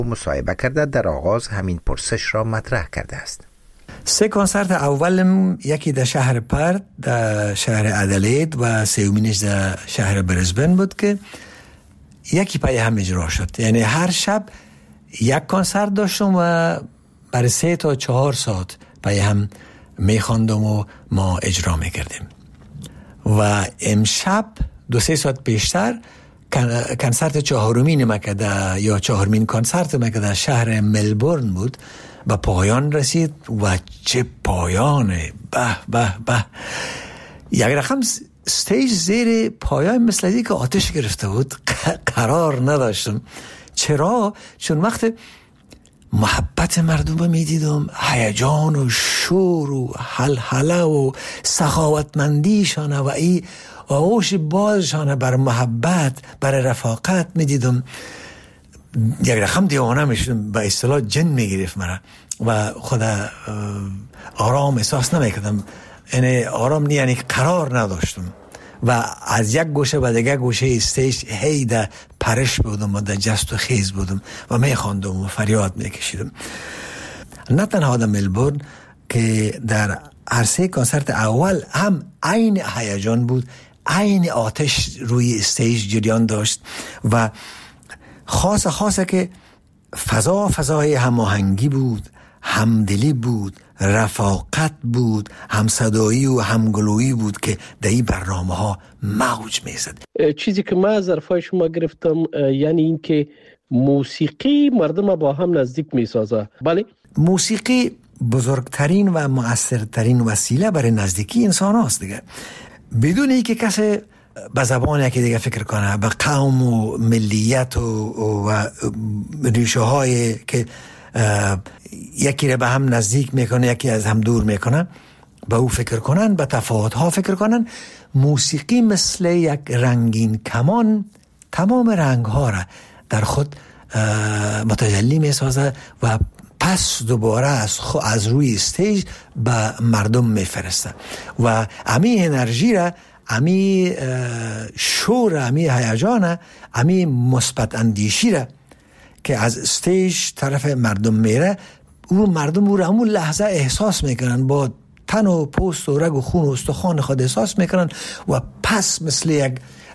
مصاحبه کرده در آغاز همین پرسش را مطرح کرده است. 3 کنسرت اولم یکی در شهر پرت، در شهر ادلید و سومینش در شهر برزبن بود که یکی پای هم اجرا شد. یعنی هر شب یک کنسرت داشتم و برای 3 تا 4 ساعت پای هم میخواندم و ما اجرا میکردیم. و امشب 2-3 ساعت پیشتر کنسرت 4مین مکده یا 4مین کنسرت مکده شهر ملبورن بود، به پایان رسید و چه پایانه، به به به. یک رقم استیج زیر پایان مثل اینکه که آتش گرفته بود، قرار نداشتم. چرا؟ چون وقت محبت مردم میدیدم، هیجان و شور و هلهله و سخاوتمندیشانه و این آغوش بازشانه بر محبت، بر رفاقت میدیدم، یک رقم دیوانه میشدم، به اصطلاح جن میگرفت مرا و خود آرام احساس نمیکردم. یعنی آرام نه، یعنی قرار نداشتم و از یک گوشه به دیگه گوشه استیج هی در پرش بودم و در جست و خیز بودم و میخواندم و فریاد میکشیدم. نه تنها در ملبورن که در هر 3 کنسرت اول هم عین هیجان بود، عین آتش روی استیج جریان داشت و خاصه که فضای هماهنگی بود، همدلی بود، رفاقت بود، همصدایی و همگلویی بود که در این برنامه ها موج میزد. چیزی که من از حرفای شما گرفتم یعنی این که موسیقی مردم با هم نزدیک میسازه. بله، موسیقی بزرگترین و مؤثرترین وسیله برای نزدیکی انسان هاست دیگه. بدون اینکه کسی به زبان یکی دیگه فکر کنه، به قوم و ملیت و ریشه های که یکی را به هم نزدیک میکنه یکی از هم دور میکنه، به او فکر کنن، به تفاوت ها فکر کنن. موسیقی مثل یک رنگین کمان تمام رنگ ها را در خود متجلی میسازه و پس دوباره از روی استیج به مردم میفرسته و امی انرژی را، امی شور، امی هیجان، امی مثبت اندیشی را که از استیج طرف مردم میره، اون مردم رو همون لحظه احساس میکنن، با تن و پوست و رگ و خون و استخوان خود احساس میکنن و پس مثل یک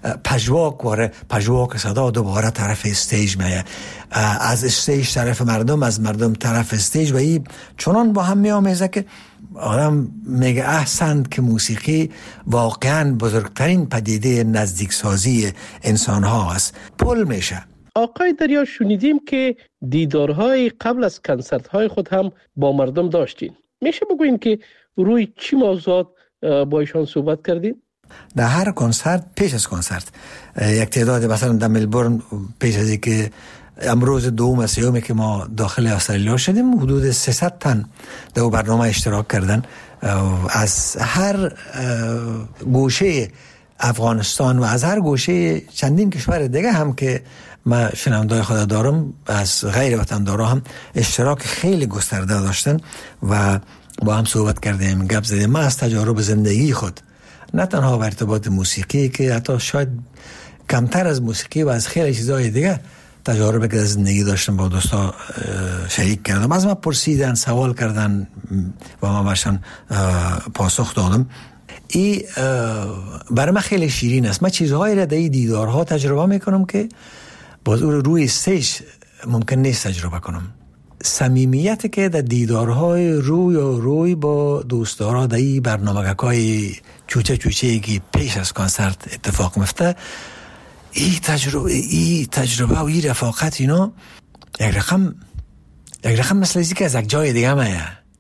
پژواک صدا دوباره طرف استیج میه، از استیج طرف مردم، از مردم طرف استیج و این چنان با هم میامیزه که آدم میگه احسنت که موسیقی واقعا بزرگترین پدیده نزدیک سازی انسان ها است. پل میشه. آقای دریا، شنیدیم که دیدارهای قبل از کنسرت‌های خود هم با مردم داشتین. میشه بگوین که روی چی موضوعات با ایشان صحبت کردین؟ در هر کنسرت، پیش از کنسرت یک تعداد، مثلا در ملبورن پیش از اینکه امروز 2 سیومه که ما داخل استرالیا شدیم، حدود 300 تن در برنامه اشتراک کردن از هر گوشه افغانستان و از هر گوشه چندین کشور دیگه هم که من شنوندای خود دارم، از غیر وطندارا هم اشتراک خیلی گسترده داشتن و با هم صحبت کردیم، گپ زدیم. من از تجارب زندگی خود، نه تنها به ارتباط موسیقی که حتی شاید کمتر از موسیقی و از خیلی چیزهای دیگه تجارب که از زندگی داشتم با دوستا شریک کردم. از من پرسیدن، سوال کردن و من برشان پاسخ دادم. این برای من خیلی شیرین است. من چیزهایی را در این دیدارها تجربه میکنم که باز او روی استیج ممکن نیست تجربه کنم. صمیمیتی که در دیدارهای روی با دوستدارا در این برنامه‌های چوچه که پیش از کنسرت اتفاق میفته، این تجربه و این رفاقت، اینا یک رقم مثل اینکه از یک جای دیگه میه،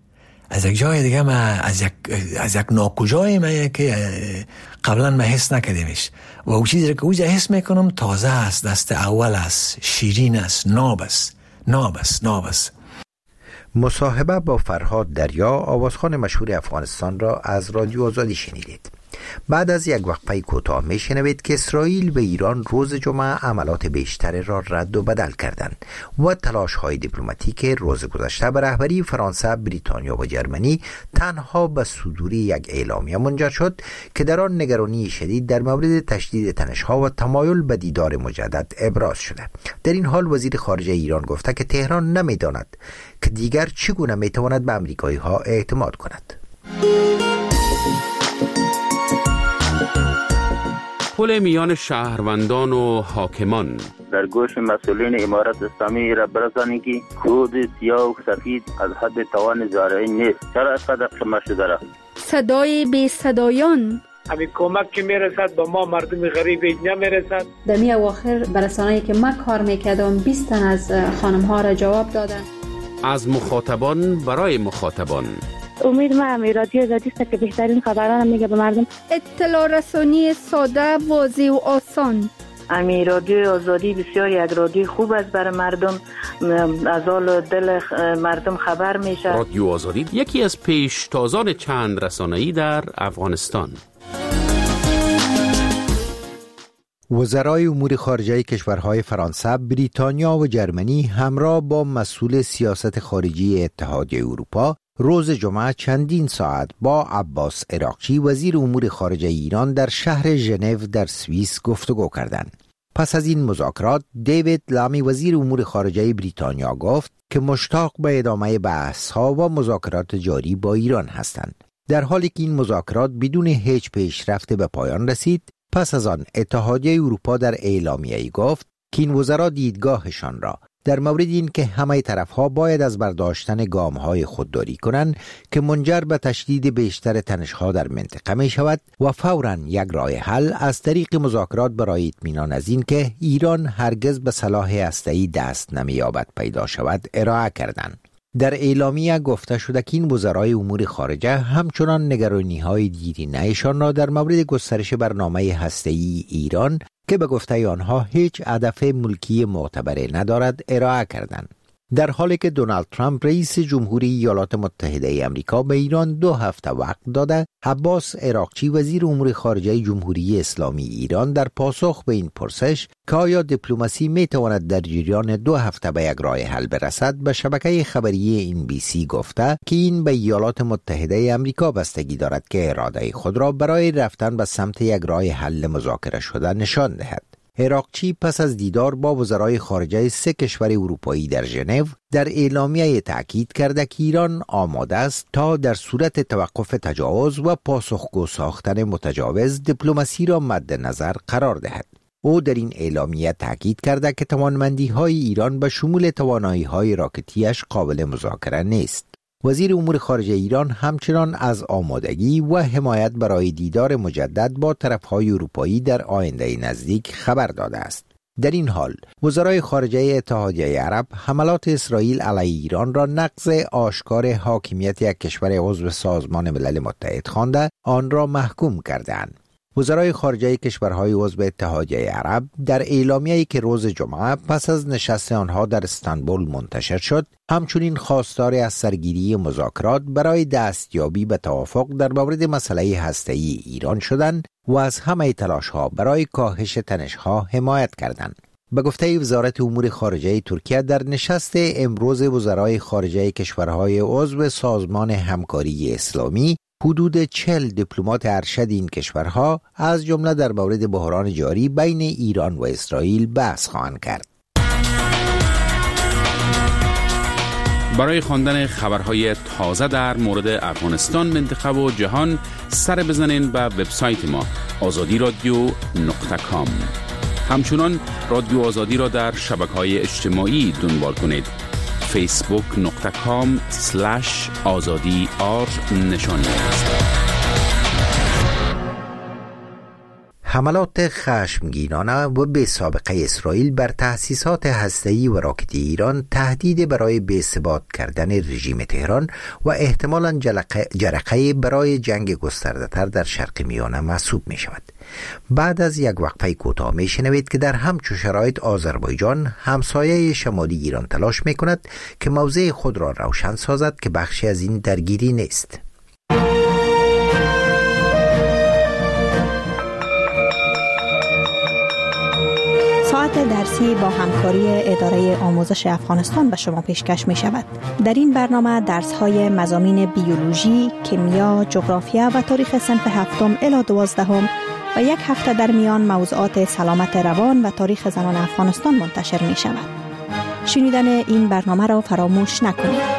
از یک ناکجای میه که قبلا من حس نکردیمش و اون چیزی که اوجا حس میکنم تازه است، دست اول است، شیرین است، ناب است. مصاحبه با فرهاد دریا، آوازخوان مشهور افغانستان را از رادیو آزادی شنیدید. بعد از یک وقفه کوتاه میشنوید که اسرائیل و ایران روز جمعه عملات بیشتر را رد و بدل کردند و تلاش های دیپلماتیک روز گذشته به رهبری فرانسه، بریتانیا و جرمنی تنها به صدور یک اعلامیه منجر شد که در آن نگرانی شدید در مورد تشدید تنش‌ها و تمایل به دیدار مجدد ابراز شده. در این حال وزیر خارجه ایران گفته که تهران نمی‌داند که دیگر چگونه میتواند به امریکایی‌ها اعتماد کند. پل میان شهروندان و حاکمان در گوش مسئولین امارت اسلامی را برسانید که کود سیاه و سفید از حد توان زارعی نیست. چرا اینقدر خمه شده را؟ صدای بی صدایان همین کمک که میرسد به ما مردم غریب نمیرسد. در می اواخر برسانه‌ای که من کار میکردم 20 تن از خانم ها را جواب دادن. از مخاطبان برای مخاطبان. امید ما رادیو آزادی است که بهترین خبران میگه به مردم. اطلاع رسانی ساده، واضح و آسان. رادیو آزادی بسیار یک رادیو خوب است برای مردم، از حال دل مردم خبر میشه. رادیو آزادی یکی از پیشتازان چند رسانه‌ای در افغانستان. وزرای امور خارجه کشورهای فرانسه، بریتانیا و جرمنی همراه با مسئول سیاست خارجی اتحادیه اروپا روز جمعه چندین ساعت با عباس عراقچی وزیر امور خارجه ایران در شهر ژنو در سوئیس گفتگو کردند. پس از این مذاکرات دیوید لامی وزیر امور خارجه بریتانیا گفت که مشتاق به ادامه بحث‌ها و مذاکرات جاری با ایران هستند. در حالی که این مذاکرات بدون هیچ پیشرفت به پایان رسید، پس از آن اتحادیه اروپا در اعلامیه‌ای گفت که این وزرا دیدگاهشان را در مورد این که همه طرفها باید از برداشتن گام‌های خودداری کنند که منجر به تشدید بیشتر تنش‌ها در منطقه می شود و فوراً یک راه حل از طریق مذاکرات برای اطمینان از این که ایران هرگز به سلاح هسته‌ای دست نمی‌یابد پیدا شود ارائه کردند. در اعلامیه گفته شده که این وزرای امور خارجه همچنان نگرانی‌های دیرینه‌شان را در مورد گسترش برنامه هسته‌ای ایران که به گفته آنها هیچ هدف ملکی معتبر ندارد ارائه کردند. در حالی که دونالد ترامپ رئیس جمهوری ایالات متحده آمریکا به ایران 2 هفته وقت داده، عباس عراقچی وزیر امور خارجه جمهوری اسلامی ایران در پاسخ به این پرسش که آیا دیپلماسی می تواند در جریان 2 هفته به یک راه حل برسد، به شبکه خبری NBC گفته که این به ایالات متحده آمریکا بستگی دارد که اراده خود را برای رفتن به سمت یک راه حل مذاکره شده نشان دهد. عراقچی پس از دیدار با وزرای خارجه 3 کشور اروپایی در ژنو در اعلامیه تأکید کرده که ایران آماده است تا در صورت توقف تجاوز و پاسخگو ساختن متجاوز دیپلماسی را مد نظر قرار دهد. او در این اعلامیه تأکید کرده که توانمندی‌های ایران به شمول توانایی‌های راکتیش قابل مذاکره نیست. وزیر امور خارجه ایران همچنان از آمادگی و حمایت برای دیدار مجدد با طرف‌های اروپایی در آینده نزدیک خبر داده است. در این حال وزرای خارجه اتحادیه عرب حملات اسرائیل علیه ایران را نقض آشکار حاکمیت یک کشور عضو سازمان ملل متحد خوانده آن را محکوم کردند. وزرای خارجه کشورهای عضو اتحادیه عرب در اعلامیه‌ای که روز جمعه پس از نشست آنها در استانبول منتشر شد، همچنین خواستار از سرگیری مذاکرات برای دستیابی به توافق در مورد مسئله هسته‌ای ایران شدند و از همه تلاش‌ها برای کاهش تنش‌ها حمایت کردند. به گفته وزارت امور خارجه ترکیه، در نشست امروز وزرای خارجه کشورهای عضو سازمان همکاری اسلامی حدود 40 دیپلمات ارشد این کشورها از جمله در مورد بحران جاری بین ایران و اسرائیل بحث خواهند کرد. برای خواندن خبرهای تازه در مورد افغانستان، منطقه و جهان سر بزنین به وبسایت ما azadi.radio.com. همچنان رادیو آزادی را در شبکه‌های اجتماعی دنبال کنید. facebook.com/azadi_r نشانی است. حملات خشمگینانه و بی سابقه اسرائیل بر تأسیسات هسته‌ای و راکتی ایران تهدید برای بی‌ثبات کردن رژیم تهران و احتمالاً جرقه برای جنگ گسترده‌تر در شرق میانه محسوب می شود. بعد از یک وقفه کوتاه می شنوید که در همچون شرایط آذربایجان همسایه شمالی ایران تلاش می کند که موضع خود را روشن سازد که بخشی از این درگیری نیست. ساعت درسی با همکاری اداره آموزش افغانستان به شما پیشکش می شود. در این برنامه درس‌های مضامین بیولوژی، کیمیا، جغرافیا و تاریخ صنف 7 الی 12 و یک هفته در میان موضوعات سلامت روان و تاریخ زنان افغانستان منتشر می شود. شنیدن این برنامه را فراموش نکنید.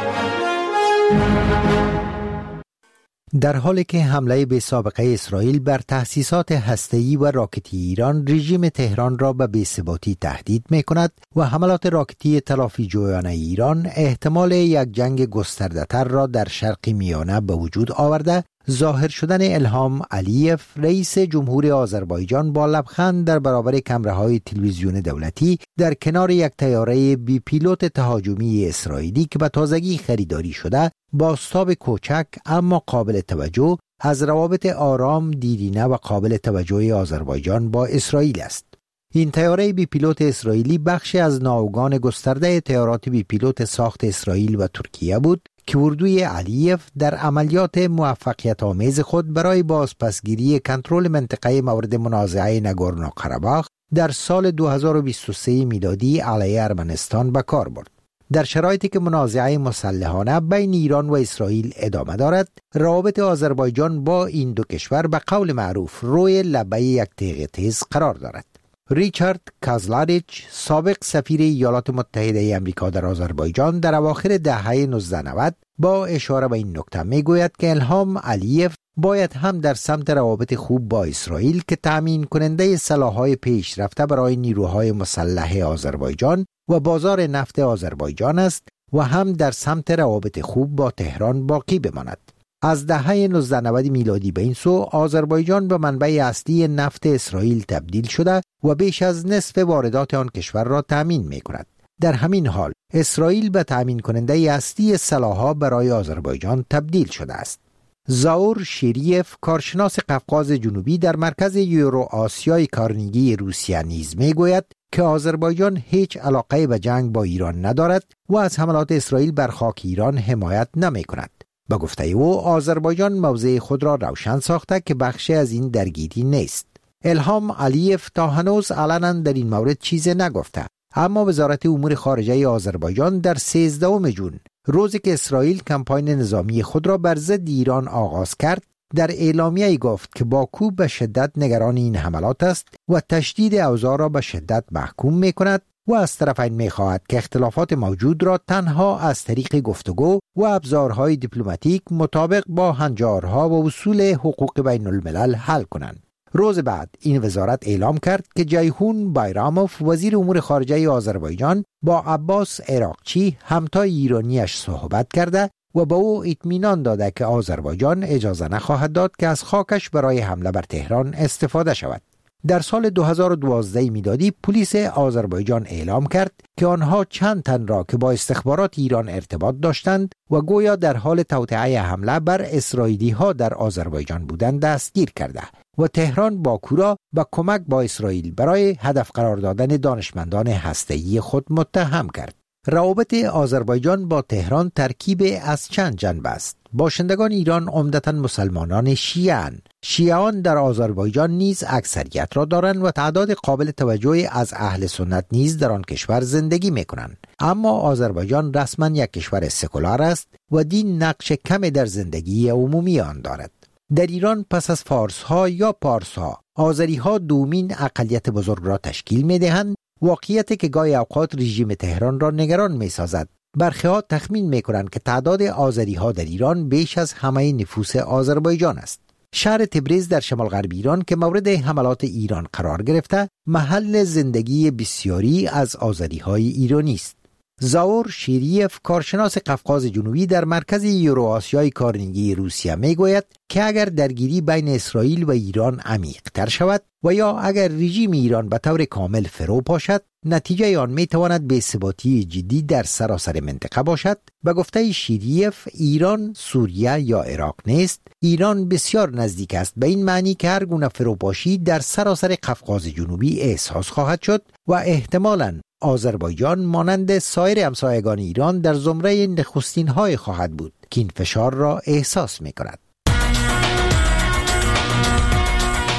در حالی که حمله بی سابقه اسرائیل بر تأسیسات هسته‌ای و راکتی ایران رژیم تهران را به بی‌ثباتی تهدید می‌کند و حملات راکتی تلافی جویانه ایران احتمال یک جنگ گسترده‌تر را در شرق میانه به وجود آورده، ظاهر شدن الهام علیف رئیس جمهور آذربایجان با لبخند در برابر کامراهای تلویزیون دولتی در کنار یک طیاره بی پیلوت تهاجمی اسرائیلی که به تازگی خریداری شده، بازتاب کوچک اما قابل توجه از روابط آرام، دیرینه و قابل توجه آذربایجان با اسرائیل است. این طیاره بی پیلوت اسرائیلی بخشی از ناوگان گسترده طیارات بی پیلوت ساخت اسرائیل و ترکیه بود که اردوی علیف در عملیات موفقیت آمیز خود برای بازپسگیری کنترل منطقه مورد منازعه ناگورنو قره‌باخ در سال 2023 میلادی علیه ارمنستان به کار برد. در شرایطی که منازعه مسلحانه بین ایران و اسرائیل ادامه دارد، روابط آذربایجان با این دو کشور به قول معروف روی لبه یک تیغ تیز قرار دارد. ریچارد کازلاریچ، سابق سفیر ایالات متحده آمریکا در آذربایجان، در اواخر دهه 1990 با اشاره به این نکته میگوید که الهام علیف باید هم در سمت روابط خوب با اسرائیل که تامین کننده سلاح‌های پیشرفته برای نیروهای مسلح آذربایجان و بازار نفت آذربایجان است و هم در سمت روابط خوب با تهران باقی بماند. از دهه 1990 میلادی به این سو آذربایجان به منبع اصلی نفت اسرائیل تبدیل شده و بیش از نصف واردات آن کشور را تامین می‌کند. در همین حال اسرائیل به تامین کننده اصلی سلاح‌ها برای آذربایجان تبدیل شده است. زاور شیریف، کارشناس قفقاز جنوبی در مرکز یورو آسیای کارنگی روسیه نیز میگوید که آذربایجان هیچ علاقه به جنگ با ایران ندارد و از حملات اسرائیل بر خاک ایران حمایت نمی‌کند. به گفته او آذربایجان موضع خود را روشن ساخته که بخشی از این درگیری نیست. الهام علیف تا هنوز علنا در این مورد چیزی نگفته، اما وزارت امور خارجه آذربایجان در 13 ژوئن، روزی که اسرائیل کمپاین نظامی خود را بر ضد ایران آغاز کرد، در اعلامیه‌ای گفت که باکو به شدت نگران این حملات است و تشدید اوضاع را به شدت محکوم می‌کند و از طرفین می‌خواهد که اختلافات موجود را تنها از طریق گفتگو و ابزارهای دیپلماتیک مطابق با هنجارها و اصول حقوق بین الملل حل کنند. روز بعد این وزارت اعلام کرد که جیهون بایراموف، وزیر امور خارجه آذربایجان، با عباس عراقچی، همتای ایرانیش صحبت کرده و به او اطمینان داده که آذربایجان اجازه نخواهد داد که از خاکش برای حمله بر تهران استفاده شود. در سال 2012 میلادی پلیس آذربایجان اعلام کرد که آنها چند تن را که با استخبارات ایران ارتباط داشتند و گویا در حال توطئه حمله بر اسرائیلی ها در آذربایجان بودند دستگیر کرده و تهران باکو را با کمک با اسرائیل برای هدف قرار دادن دانشمندان هسته‌ای خود متهم کرد. روابط آذربایجان با تهران ترکیب از چند جنبه است. باشندگان ایران عمدتاً مسلمانان شیعه‌اند. شیعیان در آذربایجان نیز اکثریت را دارند و تعداد قابل توجهی از اهل سنت نیز در آن کشور زندگی می‌کنند. اما آذربایجان رسما یک کشور سکولار است و دین نقش کمی در زندگی عمومی آن دارد. در ایران پس از فارس‌ها یا پارس‌ها، آذری‌ها دومین اقلیت بزرگ را تشکیل می‌دهند، واقعیتی که گاهی اوقات رژیم تهران را نگران می‌سازد. برخی‌ها تخمین می‌کنند که تعداد آذری‌ها در ایران بیش از همه نفوس آذربایجان است. شهر تبریز در شمال غرب ایران که مورد حملات ایران قرار گرفته، محل زندگی بسیاری از آذری‌های ایرانی است. زاور شیریف، کارشناس قفقاز جنوبی در مرکز یورو آسیای کارنگی روسیه میگوید که اگر درگیری بین اسرائیل و ایران عمیق تر شود و یا اگر رژیم ایران به طور کامل فرو پاشد، نتیجه آن میتواند بی‌ثباتی جدی در سراسر منطقه باشد. به گفته شیریف، ایران سوریه یا عراق نیست. ایران بسیار نزدیک است به این معنی که هر گونه فروپاشی در سراسر قفقاز جنوبی احساس خواهد شد و احتمالاً آذربایجان مانند سایر همسایگان ایران در زمره نخستین‌های خواهد بود که این فشار را احساس می‌کند.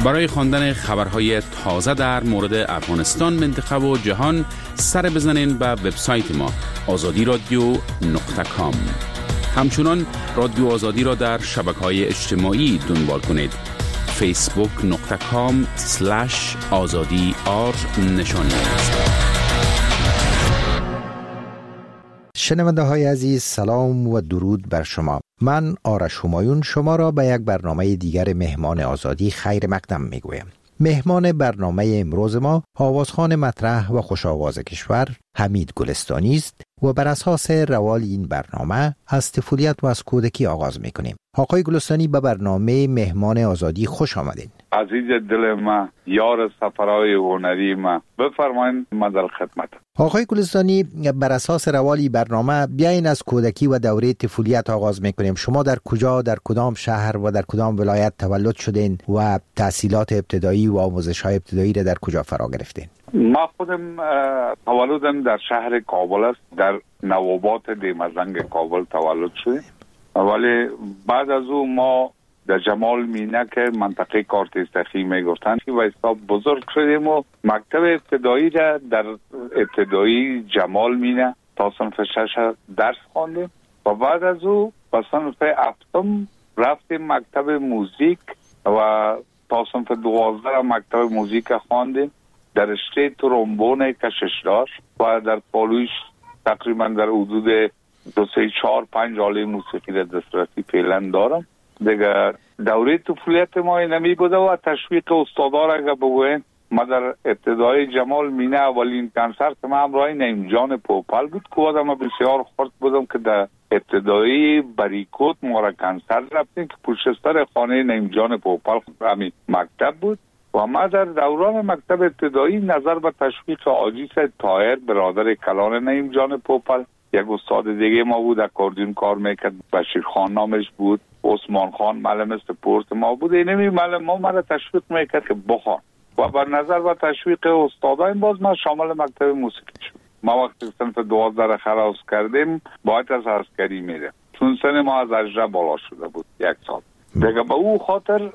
برای خواندن خبرهای تازه در مورد افغانستان، منطقه و جهان سر بزنین به وبسایت ما azadiradio.com. همچنان رادیو آزادی را در شبکه‌های اجتماعی دنبال کنید. facebook.com/azadi نشانی است. شنونده های عزیز، سلام و درود بر شما. من آرش همایون شما را به یک برنامه دیگر مهمان آزادی خیر مقدم میگویم. مهمان برنامه امروز ما آوازخوان مطرح و خوش‌آواز کشور حمید گلستانی است و بر اساس روال این برنامه از طفولیت و از کودکی آغاز میکنیم. آقای گلستانی به برنامه مهمان آزادی خوش آمدین. عزیز دل ما، یار سفرهای هنری ما، بفرمایید، ما در خدمت. آقای گلستانی، بر اساس روالی برنامه بیاین از کودکی و دوره طفولیت آغاز میکنیم. شما در کجا، در کدام شهر و در کدام ولایت تولد شدین و تحصیلات ابتدایی و آموزش‌های ابتدایی را در کجا فرا گرفتین؟ ما خودم تولدم در شهر کابل است، در نوابات دیمزنگ کابل تولد شدیم، ولی بعد از او ما در جمال مینه که منطقه کارتستخی میگفتن و حساب بزرگ شدیم و مکتب ابتدایی را در ابتدایی جمال مینه تا صنف 6 درس خواندیم و بعد از او به صنف 7 رفتیم مکتب موزیک و تا صنف 12 مکتب موزیک خواندیم. در رشته ترومبون کششدار و در پالویش تقریبا در حدود 2 3 4 5 آله موسیقی در دسترسی فعلا دارم. دیگه دوره طفولیت ما اینمی بوده و تشویق استادا را اگه بگویم، ما در ابتدای جمال مینه اولین کنسرت ما همراه نعیم جان پوپل بود که آدم بسیار خورد بودم که در ابتدایی بریکوت ما را کنسرت رفتیم که پشت سر خانه نعیم جان پوپل همین مکتب بود و ما در دوران مکتب ابتدایی نظر به تشویق آجیس طاهر برادر کلان نعیم جان پوپل، یک استاد دیگه ما بود اکاردیون کار میکرد، بشیر خان نامش بود، عثمان خان معلم سپورت ما بود، اینمی معلم ما را تشویق میکرد که بخوان و بر نظر و تشویق استادان باز ما شامل مکتب موسیقی شد. ما وقتی صنف 12 خلاص کردیم باید از عسکری میره، چون سن ما از 18 بالا شده بود 1 سال دیگه. به او خاطر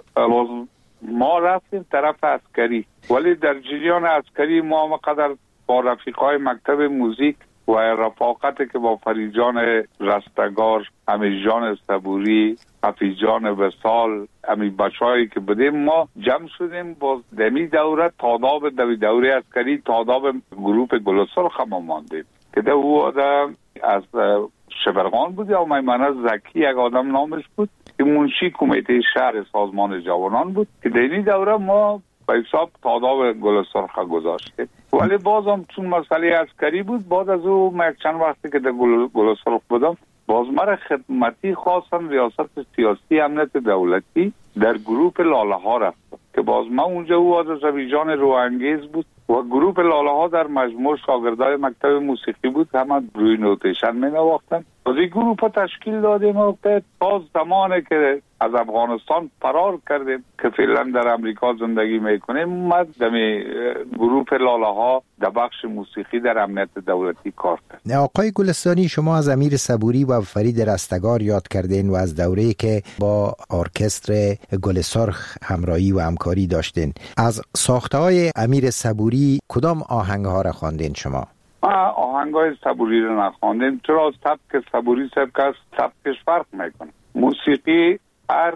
ما رفتیم طرف عسکری، ولی در جریان عسکری ما مقدر با رفیقای مکتب موزیک و رفاقتی که با فریجان رستگار، امیرجان صبوری، حفیظجان وصال، امی بچه‌هایی که بودیم ما جمع شدیم با دمی دوره تاداب دوره عسکری تاداب گروپ گلسرخ ما ماندیم که ده او آدم از شبرغان بود یا میمنه زکی یک آدم نامش بود که منشی کمیته شهر سازمان جوانان بود که دمی دوره ما به حساب تاداب گلسرخ گذاشتیم. ولی بازم چون مسئله عسکری بود بعد از او من چند وقتی که در گلسرخ بودم باز مرا خدمتی خواستن ریاست سیاسی امنیت دولتی در گروپ لاله ها رفتم که باز من اونجا او از رویجان روانگیز بود و گروپ لاله ها در مجموع شاگردای مکتب موسیقی بود، همه روی نوتیشن می نواختن. از این گروپ تشکیل دادیم و تا زمانی که از افغانستان فرار کردیم که فعلا در امریکا زندگی میکنیم ما دمی گروپ لاله ها در بخش موسیقی در امنیت دولتی کار کرد. آقای گلستانی، شما از امیر صبوری و فرید رستگار یاد کردین و از دوره‌ای که با ارکستر گلسرخ همراهی و همکاری داشتین. از ساخته‌های امیر صبوری کدام آهنگ‌ها را خواندین شما؟ آهنگ‌های صبوری را نخواندیم، چرا سبک صبوری سبک از سبکش فرق میکنه. موسیقی هر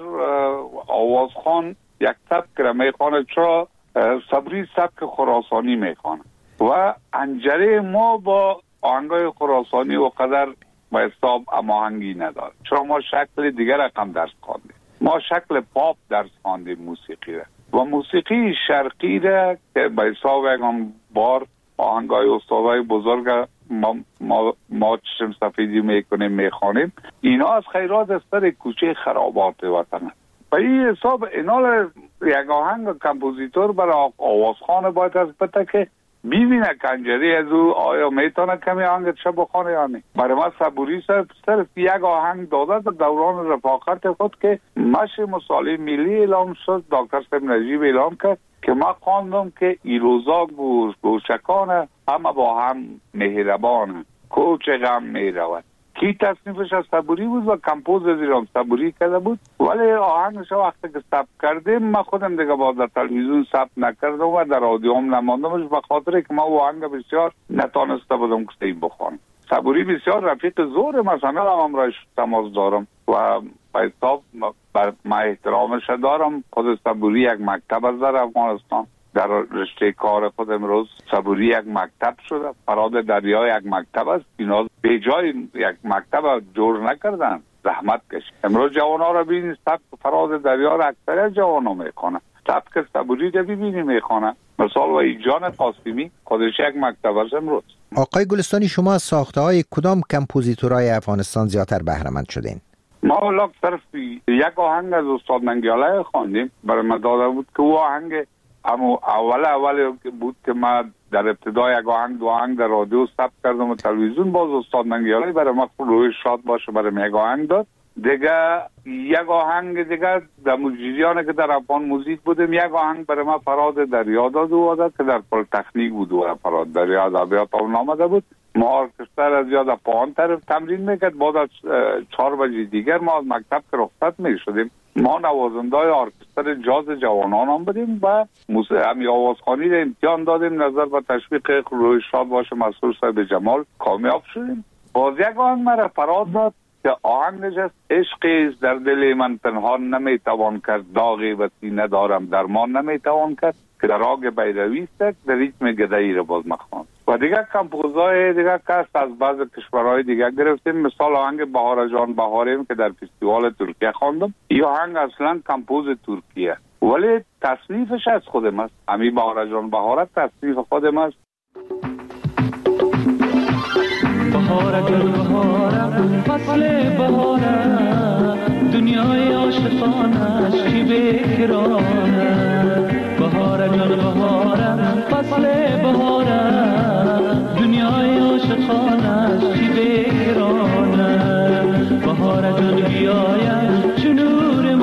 آوازخوان یک سبک را میخوانه، چرا صبوری سبک خراسانی میخوانه و انجره ما با آهنگای خراسانی و قدر با حساب هماهنگی نداره، چرا ما شکل دیگر رقم درس خواندیم. ما شکل پاپ درس خواندیم موسیقی را و موسیقی شرقی را که با حساب یکم بار آهنگای استادای بزرگ ما چشم سفیدی میکنیم میخوانیم، اینا از خیرات از سر کوچه خرابات وطن است. و این حساب اینال یک آهنگ کمپوزیتور برای آوازخوان باید از بته که ببینه کنجری از او آیا میتونه کمی آهنگ چه بخونه یا نه. برای ما صبوری صرف یک آهنگ داده در دوران رفاقت خود که مش مصالح ملی اعلام شد، دکتر صاحب نجیب اعلام کرد که ما خواندم که ایروزا گوشکان همه با هم مهربان کوچ غم میرود کی تصنیفش از صبوری بود و کمپوز زیرام صبوری کرده بود. ولی آهنگش وقتی که ثبت کردیم من خودم دیگه باز در تلویزیون ثبت نکردم و در رادیوم نماندمش به خاطر که من آهنگ بسیار نتونسته بودم که این بخوانم. صبوری بسیار رفیق زور مثلا هم رایش تماس دارم و به حساب من احترامش دارم. خود صبوری یک مکتب از در افغانستان در رشته کار خود امروز صبوری یک مکتب شده. فراد دریا یک مکتب است. اینا به جای یک مکتب جور نکردن، زحمت کشید. امروز جوانا را ببینید سبک فراد دریا را اکثر جوانا میخوانند. سبک صبوری را ببینید میخوانند. مثال و ایجان قاسمی خودش یک مکتب است امروز. آقای گلستانی، شما از ساخته‌های کدام کمپوزیتورهای افغانستان زیادتر بهره مند شدین؟ ما اولا صرف یک آهنگ از استاد منگیاله خواندیم. برای من داده بود که او آهنگ اما اول بود که ما در ابتدای یک آهنگ دو آهنگ در رادیو ثبت کردم و تلویزیون. باز استاد منگیاله برای ما روی شاد باشه برای یک آهنگ داد. دیگه یک آهنگ دیگه در مجریانی که در افغان موزیک بودیم یک آهنگ برای ما فراد دریا داد و که در پلی‌تکنیک بود و فراد دریا ادبیات اون آمده بود. ما ارکستر از یاد پایان طرف تمرین میکرد. بعد از 4 بجه دیگر ما از مکتب که رخصت میشدیم ما نوازنده‌های ارکستر جاز جوانان هم بودیم و همی آوازخوانی را امتحان دادیم. نظر به تشویق روی شاد باشه مسئول صاحب جمال کامیاب شدیم. باز یک آهنگ مرا فراد داد که آهنگ نجست عشقی در دل من پنهان نمیتوان کرد، داغی و سینه دارم درمان نمیتوان کرد که در آگ بیروی است در ریتم گدایی را باز مخوان. و دیگه کمپوزای دیگه کست از بعض کشورهای دیگه گرفتیم. مثال آهنگ بهار جان بهاریم که در فستیوال ترکیه خواندم. این آهنگ اصلا کمپوز ترکیه ولی تصنیفش از خودم است. امی بهار جان بهار تصنیف خودم است. بهار جان بهار فصل بهار دنیای عاشقانش کی بکرانه. بهار جان بهار فصل بهار دنیای عاشقانش کی بکرانه. بهار جان بیاید چو نور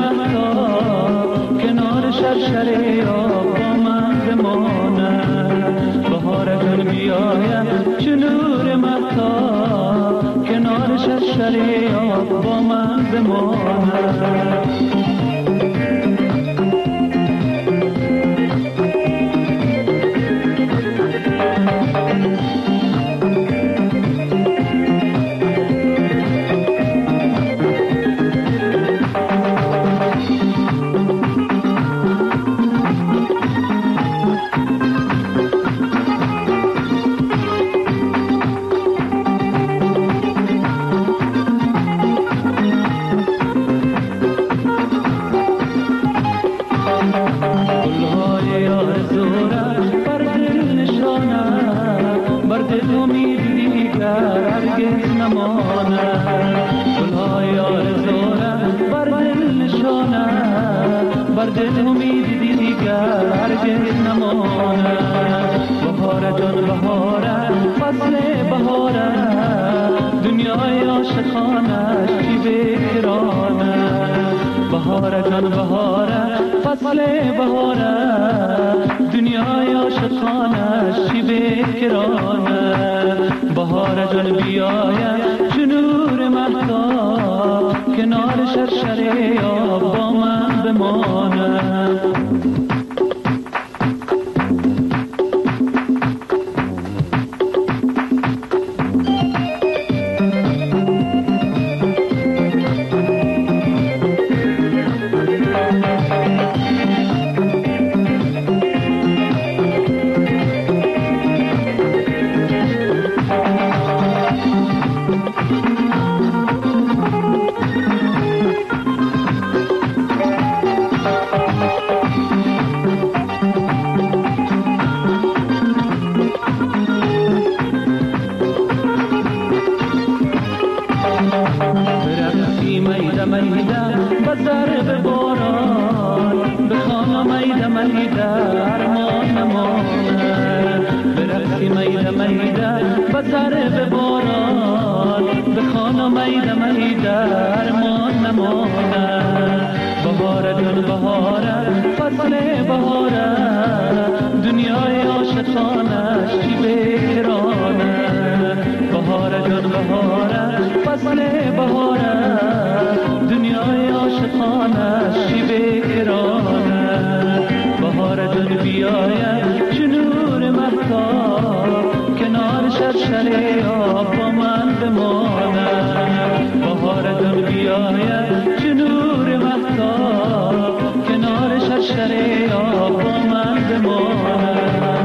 مهتاب کنار شرشره آب با من بمانه. بهار جان بیاید چو نور مهتاب کنار شرشره آب با من بمانه. عاشقانش کی بکرانه. بهار جان بهار فصل بهاره دنیای عاشقانه شیب ایرانه بهار جون بیاید چه نور مهتاب کنار شرشره آب با من بمانه بهار جون بیاید چه نور مهتاب کنار شرشره آب با من بمانه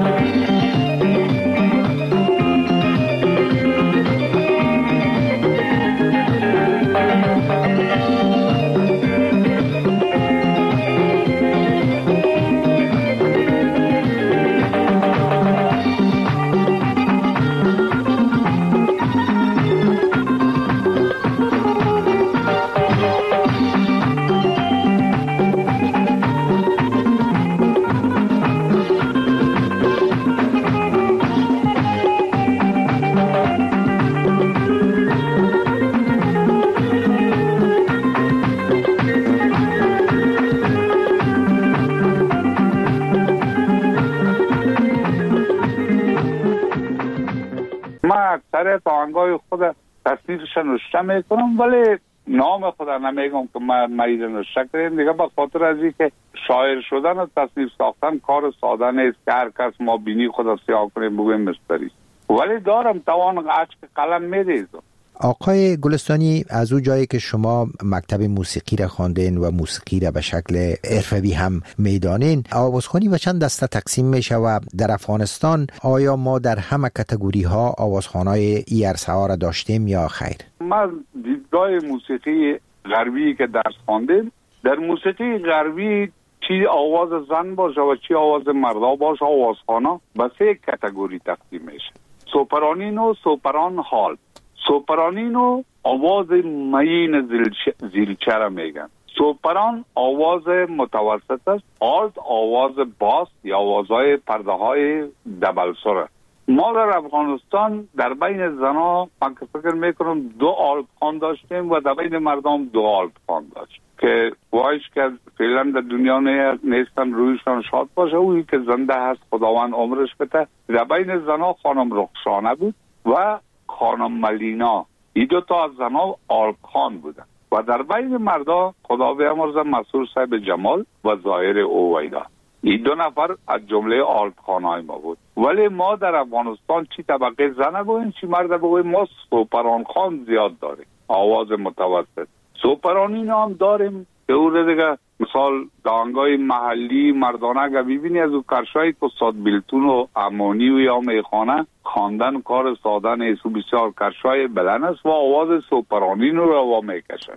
اکثر آهنگای خود تصنیفش نوشته میکنم ولی نام خود نمیگم که من مریض نوشته کردیم دیگه به خاطر از اینکه شاعر شدن و تصنیف ساختن کار ساده نیست که هر کس ما بینی خود سیاه کنیم بگویم مستری ولی دارم توان عشق قلم میریزم. آقای گلستانی از او جایی که شما مکتب موسیقی را خواندین و موسیقی را به شکل حرفه‌ای هم میدانین آوازخوانی و چند دسته تقسیم میشه و در افغانستان آیا ما در همه کاتگوری ها آوازخوانای ای عرصه ها را داشتیم یا خیر؟ من دیدگاه موسیقی غربی که درس خواندیم در موسیقی غربی چی آواز زن باشه و چی آواز مردا باشه آوازخوانا به سه کاتگوری تقسیم میشه سوپرانین و سوپران هال. سوپرانینو آواز مین زیلچه را میگن سوپران آواز متوسط است آلت آواز باس یا آوازهای پرده های دبلسره. ما در افغانستان در بین زنا من که فکر میکنم 2 آلت خوان داشتیم و در بین مردم 2 آلت خوان داشت که وایش که فعلا در دنیا نیستن رویشان شاد باشه اویی که زنده هست خداوند عمرش بده. در بین زنا خانم رخشانه بود و خانم ملینا این 2 تا از زنها آلت خان بودن و در بین مردا خدا بیامرزه مسرور صاحب جمال و ظاهر اویدا این 2 نفر از جمله آلت خانهای ما بود ولی ما در افغانستان چی طبقه زن بگویم چی مرد بگویم ما سوپران خان زیاد داریم آواز متوسط سوپرانین هم داریم که او دیگه مثال دانگای محلی مردانه اگه ببینی از او کرشایی که استاد بیلتون و امانی و یا میخانه خواندن کار ساده نیست و بسیار کرشای بلند است و آواز سوپرانین رو روا میکشن.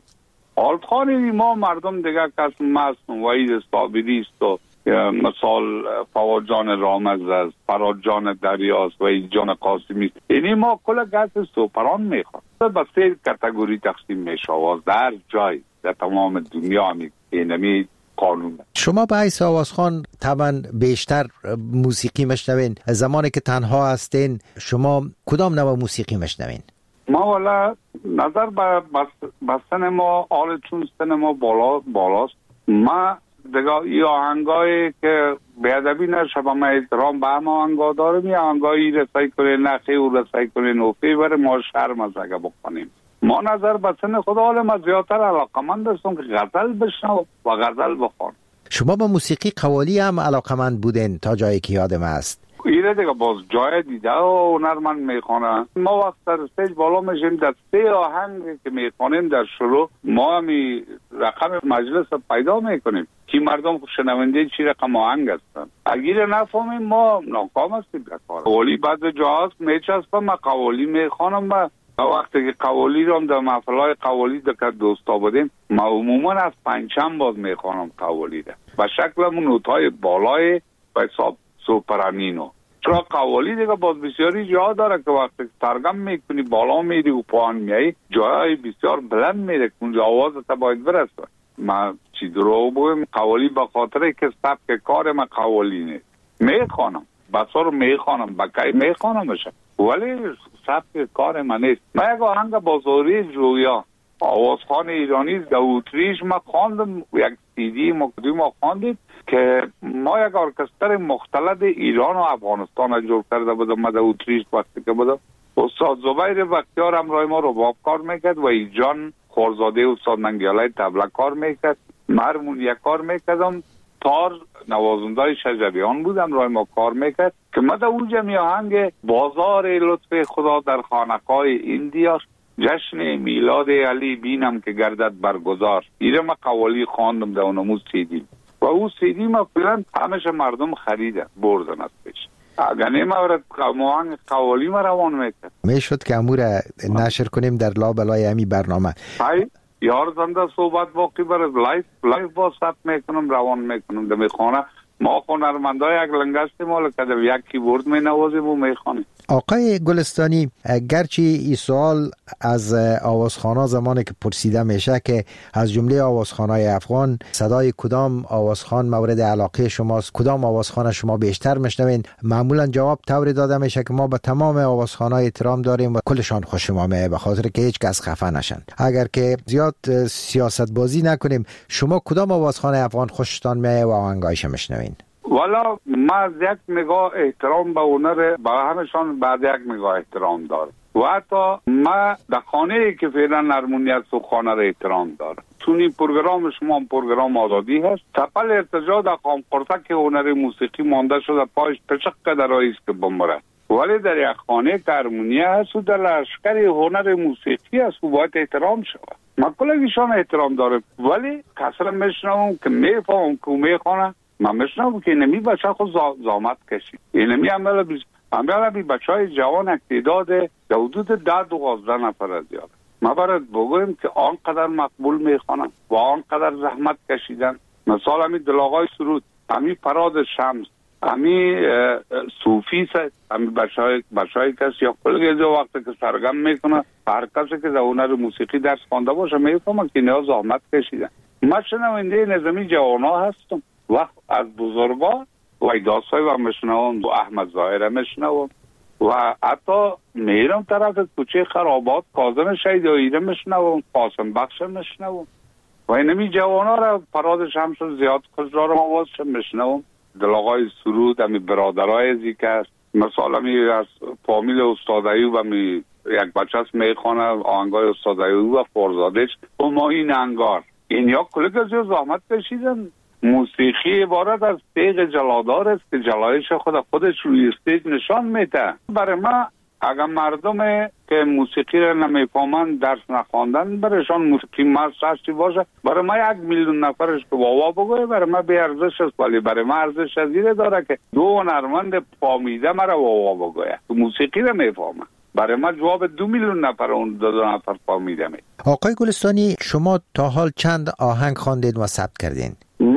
آلتخانی ما مردم دیگه کس مست وحید صابری است و مثال فواد جان رامز است فراد جان دریاست و این جان قاسمی است یعنی ما کل گس سوپران میخواد به 3 کاتگوری تقسیم میشه آواز در جای در تمام دنیا اینمی قانون. شما به حیث آوازخوان طبعا بیشتر موسیقی مشنوین زمانی که تنها هستین شما کدام نوع موسیقی مشنوین؟ ما والا نظر به سن ما آل چون سن ما بالاست ما دیگه ای آهنگایی که بیادبی نشه با ما احترام به همه آهنگا داریم یا آهنگایی رسایی کنین نخی و رسایی کنین نوفی بره ما شرم از اگه بکنیم ما نظر به سن خدا حال ما زیادتر علاقمند هستم که غزل بشنو و غزل بخوان. شما با موسیقی قوالی هم علاقمند بودین تا جایی که یادم است؟ ایره دیگه باز جای دیده و هنرمند میخوانه ما وقت در استیج بالا میشیم در 3 آهنگ که میخوانیم در شروع ما همی رقم مجلس پیدا میکنیم که مردم شنونده چی رقم آهنگ هستن اگر نفهمیم ما ناکام هستیم در کار. قوالی بعد جاست میچسبم من قوالی میخوانم و وقتی که قوالی رو هم در محفلهای قوالی در دوستا بودیم ما عموما از پنجم باز میخوانم قوالی ده و شکلمون نوتهای بالای و حساب سوپرانینو چرا قوالی دیگه باز بسیاری جا داره که وقتی سرگم میکنی بالا میری و پایین میایی جای بسیار بلند میره اونجا آوازت باید برسه. من چی درو بگم قوالی به خاطر که سبک کار من قوالی نیست میخوانم بسا رو میخوانم بکی میخوانمشه ولی سبک کار من نیست. من یک آهنگ بازاری جویا آوازخوان ایرانی در اتریش ما خواندم یک CD ما خواندیم که ما یک ارکستر مختلط ایران و افغانستان جور کرده بودم. ما در اتریش وقتی که بودم استاد زبیر بختیار همراه ما رباب کار میکرد و ایجان خورزاده استاد ننگیاله طبله کار میکرد، هارمونیا کار میکردم، تار نوازنده شجریان بودم راه ما کار میکرد که ما در اونجا می آهنگ بازار لطف خدا در خانقاه ایندیا جشن میلاد علی بینم که گردد برگزار، ایره ما قوالی خواندم در اونموز سیدی و اون سیدی ما فیلن همیشه مردم خریده بردن از پیش. اگر نمیورد آهنگ قوالی ما روان میکرد میشد که امور نشر کنیم در لابلای همی برنامه. یار زنده صحبت باقی برد لایف با ثبت میکنم روان میکنم در میخوانه. ما هنرمندای یک لنگستی مال که در یک کیبورد می نوازیم و میخوانیم. آقای گلستانی، گرچه این سوال از آوازخوانا زمانی که پرسیده میشه که از جمله آوازخوانای افغان صدای کدام آوازخوان مورد علاقه شماست، کدام آوازخوان شما بیشتر میشنوین، معمولا جواب طوری داده میشه که ما به تمام آوازخوانای احترام داریم و کلشان خوش ما میه به خاطر که هیچ کس خفه نشن. اگر که زیاد سیاست بازی نکنیم، شما کدام آوازخوان افغان خوشتان میه و آهنگایش میشنوین؟ والا ما از یک نگاه احترام به هنر به همشان بعد یک نگاه احترام دارم و حتی ما در خانه ای که فعلا هارمونیت و خانه را احترام دارم. چون این پروگرام شما پروگرام آزادی هست، تپل ارتجاع در قام قرصه که هنر موسیقی مانده شده پایش پچق قدر است که بمره، ولی در یک خانه که هارمونیت هست و در لشکر هنر موسیقی هست و باید احترام شود. ما کلگیشان احترام دارم، ولی کسر میشنوم که میفهم که میخوانه من میشنم که اینمی بچه خود زامت کشید. اینمی عمل بی بچه های جوان اقتداد در حدود 10-12 نفر زیاد. ما باید بگویم که آنقدر مقبول میخوانم و آنقدر زحمت کشیدن. مثال همی دلاغای سرود، همی فراد شمس، همی صوفی سه، همی بچه های کسی یا کلگه وقتی که سرگم میکنه هر کسی که در هنر موسیقی درس خوانده باشه میفهمه که اینها زحمت کشیدن. ما شنونده نظامی جوانا هستم و از بزرگا ویداسای و مشنوم و احمد ظاهره مشنوم و حتی میرم طرف کوچه خرابات کاظم شیداییره مشنوم، قاسم بخش مشنوم و اینمی جوانا را فراد شمس زیاد خوشدارم آوازش مشنوم. دلاغای سرود همی برادرای زیکه است، مثلا همی از فامیل استاد ایوب همی یک بچه است میخوانه آهنگای استاد ایوب و فرزادش و ما این انگار این یا کلک از زحمت کشیدن. موسیقی عبارت از تیغ جلادار است که جلایش خودش روی استیج نشان میده. برای ما اگر مردم که موسیقی را نمیفهمن درس نخواندن برایشان موسیقی مست باشه، برای ما 1 میلیون نفرش که واوا بگوه برای ما بی ارزش است، ولی برای ما ارزش از اینه داره که 2 هنرمند فامیده مرا واوا بگوه موسیقی را میفهمن. برای ما جواب 2 میلیون نفر اون 2 نفر فامیده می. آقای گلستانی، شما تا حال چند آهنگ خواندید و ثبت کردین؟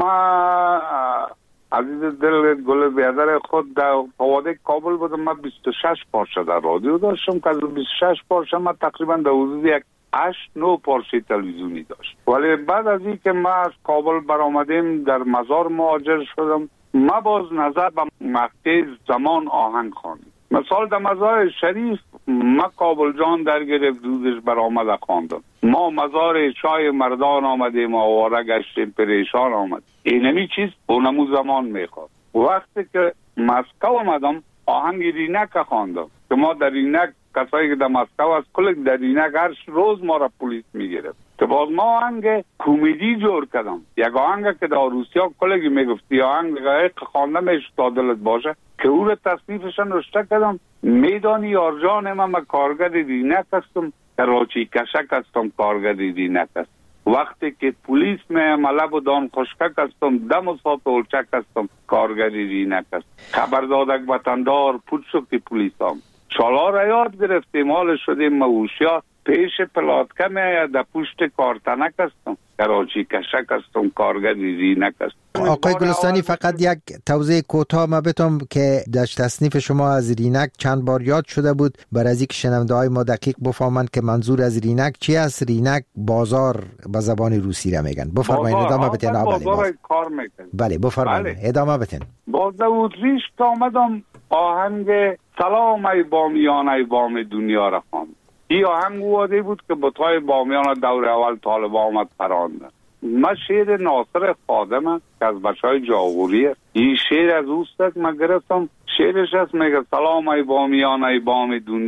ما عزیز دل گل بیادر خود در فواده کابل بودم. من 26 پارچه در رادیو داشتم که از 26 پارچه من تقریبا در حدود 8-9 پارچه تلویزیونی داشت. ولی بعد از این که ما از کابل برآمدیم در مزار مهاجر شدم، ما باز نظر به مقطع زمان آهنگ خواندم. مثال در مزار شریف ما کابل جان در گرفت دودش برآمد خواندم. ما مزار چای مردان آمدیم آواره گشتیم پریشان آمد. اینمی چیز اونمو زمان میخواد. وقتی که مسکو آمدم آهنگ رینک خواندم که ما در رینک کسایی که در مسکو از کل در رینک هر روز ما را پلیس میگرفت که باز ما آهنگ کمدی جور کردم. یک آهنگ که در روسیا کلگی میگفتی آهنگ خوانده میشه تا دلت باشه که او را تصنیفشان رشته کردم. میدانی یارجان من کارگر رینک هستم، کراچی کشک هستم کارگر رینک هستم. وقتی که پلیس میں ملب و دان خشکک هستم، دم و سات اولچک هستم کارگر رینک هست. خبر دادک وطندار پود شد که پلیس هم شالا را یاد گرفتیم حال شدیم موشیا پیش پلاتکه میں در پشت کارتنک هستم کراچی کشک هستم کارگر رینک هست. آقای گلستانی، فقط یک توضیح کوتاه ما بتم که در تصنیف شما از رینک چند بار یاد شده بود برای از اینکه شنونده های ما دقیق بفهمند که منظور از رینک چی است. رینک بازار به زبان روسی را میگن. بفرمایید ادامه بدین. بازار کار میکنه. بله بفرمایید ادامه بدین. باز داودریش که آمدم آهنگ سلام ای بامیان ای بام دنیا را خواندم. این آهنگ واده بود که بطای بامیان دور اول طالب آمد پراندن. من شعر ناصر خادم که از بچه های جاغوریه، این شعر از اوست من گرفتم. شعرش هست میگه سلام ای بامیان ای بام دنیا،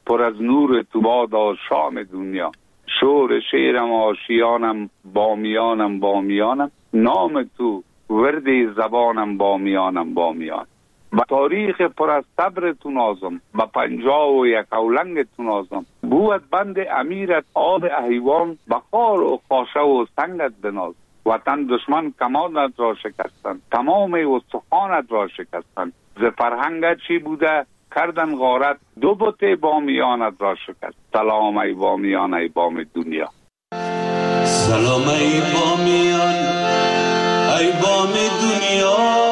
پر از نور تو بادا شام دنیا. شور شیرم آشیانم بامیانم بامیانم، نام تو ورد زبانم بامیانم بامیان. با تاریخ پر از صبر تو نازم، با 51 اولنگ تو نازم. بود بند امیرت آب حیوان، بخار و خاشه و سنگت بناز. وطن دشمن کمانت را شکستن، تمام استخوانت را شکستن. ز فرهنگت چی بوده کردن غارت، دو بت بامیانت را شکست. سلام ای بامیان ای بام دنیا. سلام ای بامیان ای بام دنیا.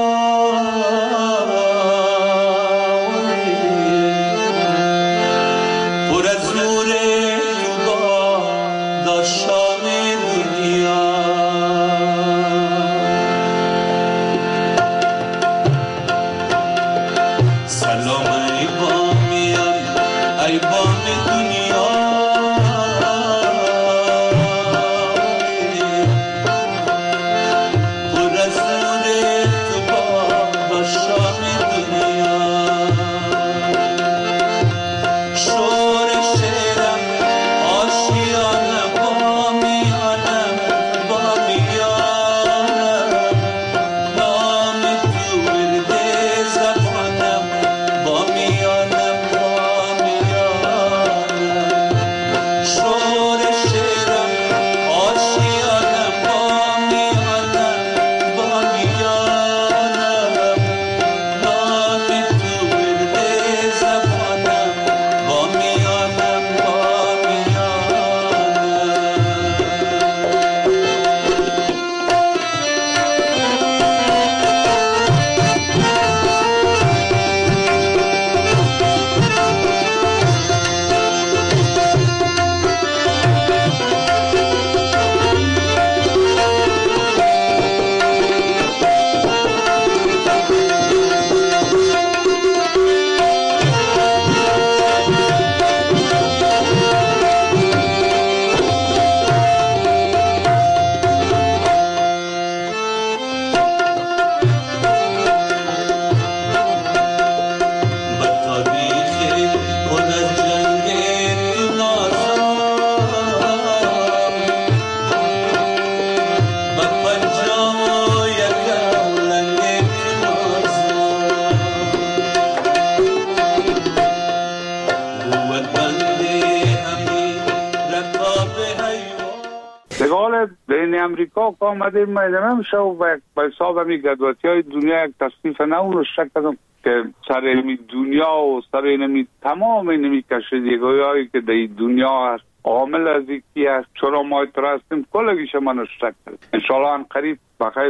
امریکا که آمده میدنم شو و به حساب همی گدواتی های دنیا یک تصنیف نو رو شک کردم که سر اینمی دنیا و سر اینمی تمام اینمی کشیدگی هایی که در دنیا هست عامل از یکی هست چرا ما ترستیم کلگیش منو شک کردم. انشالله ان قریب بخیر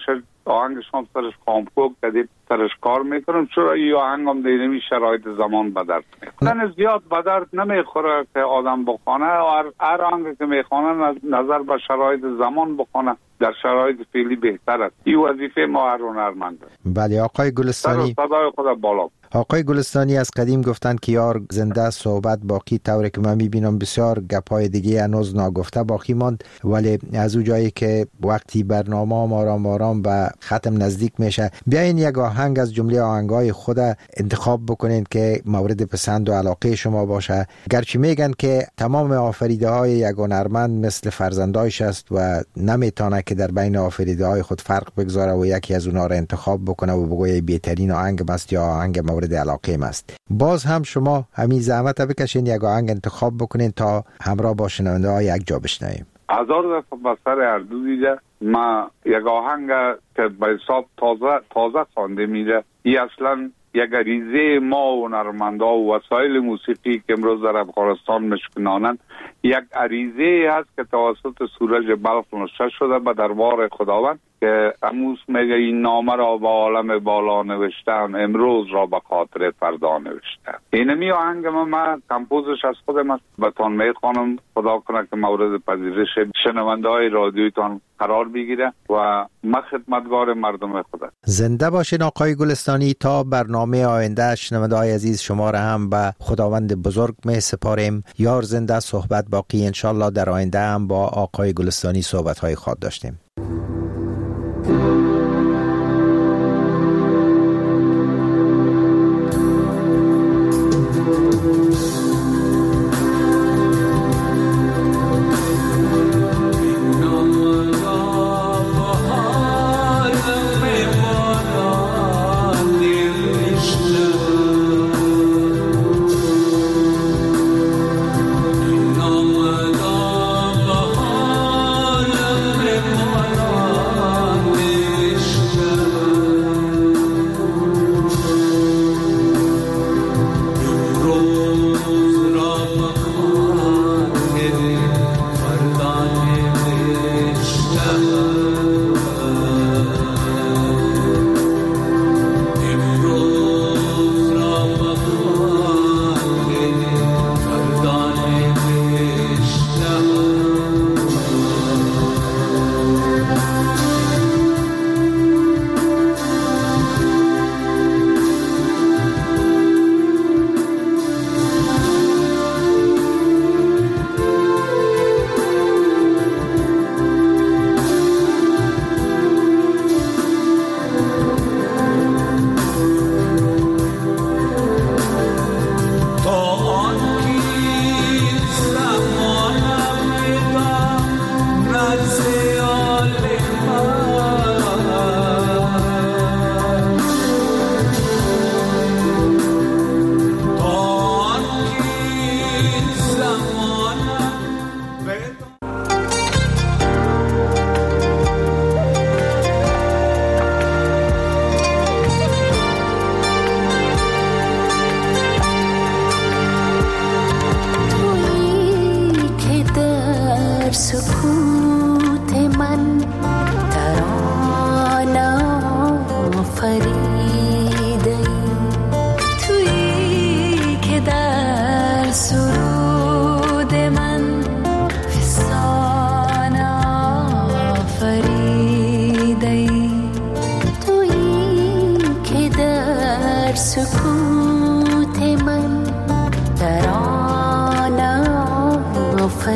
آهنگشان سرش کامپوک کدید سرش کار میکنم چرا این آهنگ هم دیدمی شرایط زمان بدرد میکنم. زیاد بدرد نمیخوره که آدم بخونه و هر آهنگ که میخونه نظر به شرایط زمان بخونه در شرایط فعلی بهتر است. این وظیفه ما هر هنرمند است. بله آقای گلستانی، صدای خدا بالا. آقای گلستانی از قدیم گفتند که یار زنده صحبت باقی، طوری که من میبینم بسیار گپای دیگه هنوز ناگفته باقی ماند، ولی از اون جایی که وقتی برنامه آرام به ختم نزدیک میشه بیاین یک آهنگ از جمله آهنگای خود انتخاب بکنین که مورد پسند و علاقه شما باشه. گرچه میگن که تمام آفریده های یک هنرمند مثل فرزندایش است و نمیتونه که در بین آفریده های خود فرق بگذاره و یکی از اونها را انتخاب بکنه و بگویه بهترین آهنگ است یا آهنگ مورد علاقه است. باز هم شما همین زحمت بکشین یک آهنگ انتخاب بکنین تا همراه با شنونده ها یک جا بشنویم. هزار دفعه بسر اردو دیده ما یک آهنگ که به حساب تازه خوانده میده. این اصلا یک غریزه ما و هنرمندا و وسایل موسیقی که امروز در افغانستان مشکنانند یک غریزه هست که توسط سورج بلخ نوشته شده به دربار خداوند که اموس میگه این نامه را با عالم بالا نوشتم امروز را به خاطر فردا نوشتم. اینمی آهنگ من کمپوزش از خودم است. بهتون میخوانم خدا کنه که مورد پذیرش شنونده های رادیویتان قرار بگیره و من خدمتگار مردم خدا. زنده باشین آقای گلستانی. تا برنامه آینده شنونده های عزیز شما را هم به خداوند بزرگ می سپاریم. یار زنده صحبت باقی. انشالله در آینده هم با آقای گلستانی صحبت های خود داشتیم.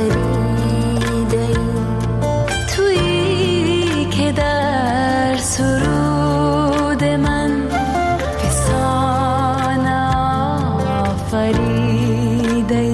آفریده تویی که در سرود من فسانه آفریده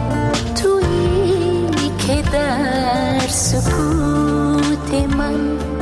سکوت من